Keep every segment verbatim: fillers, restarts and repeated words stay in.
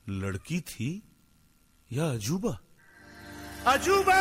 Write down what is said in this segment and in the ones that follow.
लड़की थी या अजूबा? अजूबा!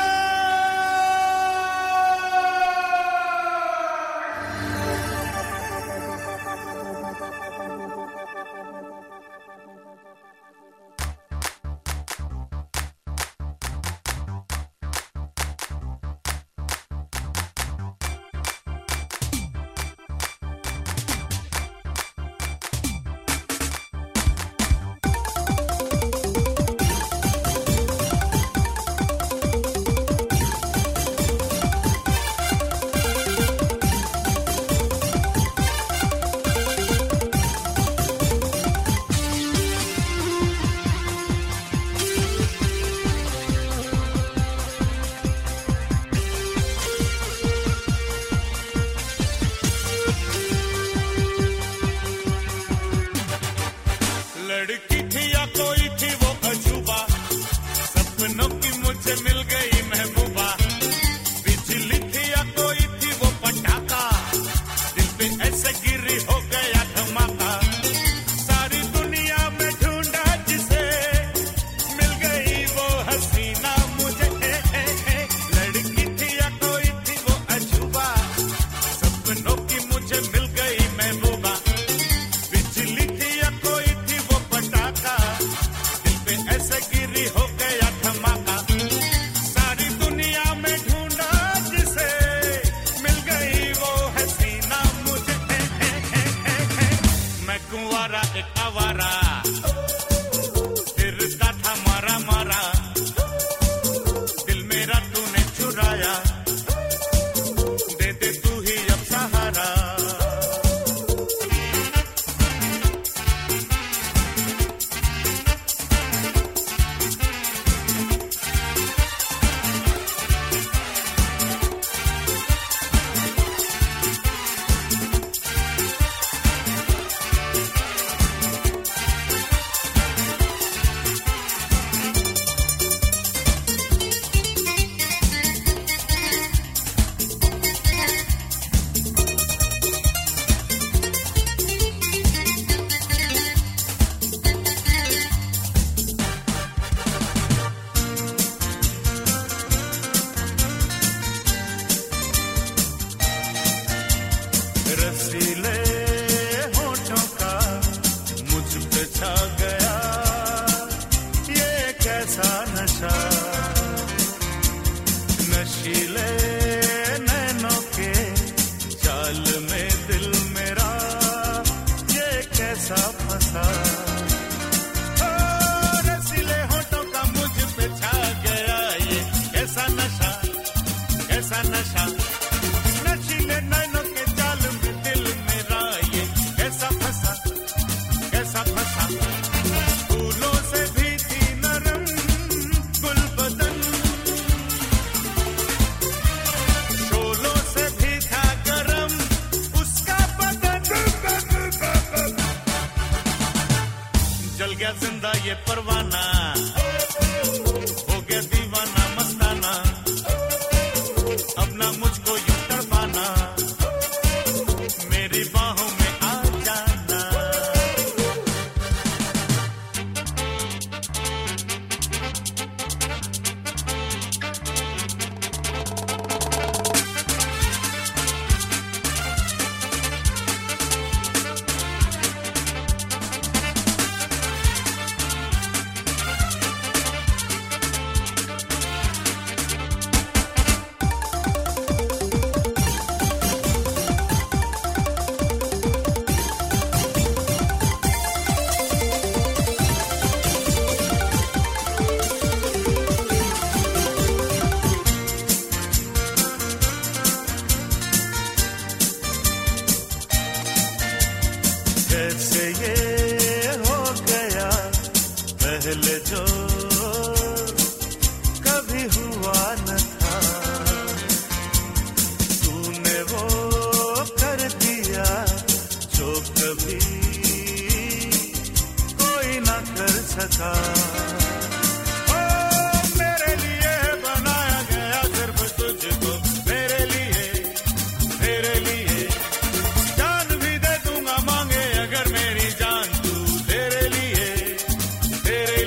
लड़की थी या कोई थी वो अजूबा, सपनों की मुझे मिल गई महबूबा। बिजली थी या कोई थी वो पटाखा, दिल पे ऐसे गिरी हो गया धमाका। सारी दुनिया में ढूंढा जिसे, मिल गई वो हसीना मुझे। लड़की थी या कोई थी वो अजूबा, सपनों की मुझे मिल गई महबूबा। बिजली थी या कोई थी वो पटाखा, दिल पे ऐसे गिरी हो गया धमाका। सारी दुनिया में ढूंढा जिसे, मिल गई वो हसीना मुझे। मैं कुंवारा एक आवारा, फिरता था मारा मारा। दिल मेरा तूने चुराया, दे दे तू ही अब सहारा। रसीले होठों का मुझ पे छा गया, ये कैसा नशा। नशीले नैनों के जाल में दिल मेरा, ये कैसा फंसा। ओ, रसीले होठों का मुझ पे छा गया, ये कैसा नशा, कैसा नशा। नशीले नैनों के जाल में दिल मेरा, ये कैसा फंसा, कैसा फंसा। फूलों से भी थी नरम गुलबदन, शोलों से भी था गरम उसका बदन। जल गया जिंदा ये परवाना, हो गया दीवाना मस्ताना। अब ना मुझको यूं तड़पाना, मेरी बाहों में आ जाना। कैसे ये हो गया पहले जो कभी हुआ न था। तूने वो कर दिया जो कभी कोई न कर सका। ओ मेरे लिए बनाया गया सिर्फ तुझको, मेरे लिए, मेरे लिए जान भी दे दूंगा मांगे अगर मेरी जान तू। तेरे लिए, तेरे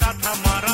लगता था मारा